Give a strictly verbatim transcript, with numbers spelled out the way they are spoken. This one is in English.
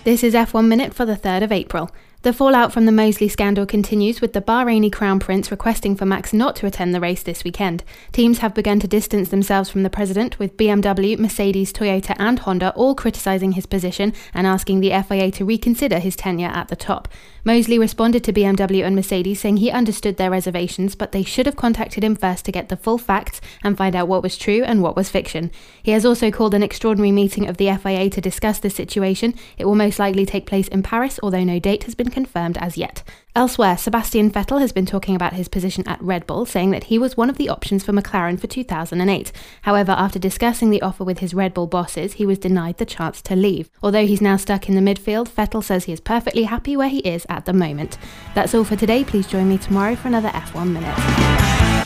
This is F one Minute for the third of April. The fallout from the Mosley scandal continues, with the Bahraini Crown Prince requesting for Max not to attend the race this weekend. Teams have begun to distance themselves from the president, with B M W, Mercedes, Toyota and Honda all criticising his position and asking the F I A to reconsider his tenure at the top. Mosley responded to B M W and Mercedes, saying he understood their reservations, but they should have contacted him first to get the full facts and find out what was true and what was fiction. He has also called an extraordinary meeting of the F I A to discuss the situation. It will most likely take place in Paris, although no date has been confirmed as yet. Elsewhere, Sebastian Vettel has been talking about his position at Red Bull, saying that he was one of the options for McLaren for two thousand eight. However, after discussing the offer with his Red Bull bosses, he was denied the chance to leave. Although he's now stuck in the midfield, Vettel says he is perfectly happy where he is at the moment. That's all for today. Please join me tomorrow for another F one Minute.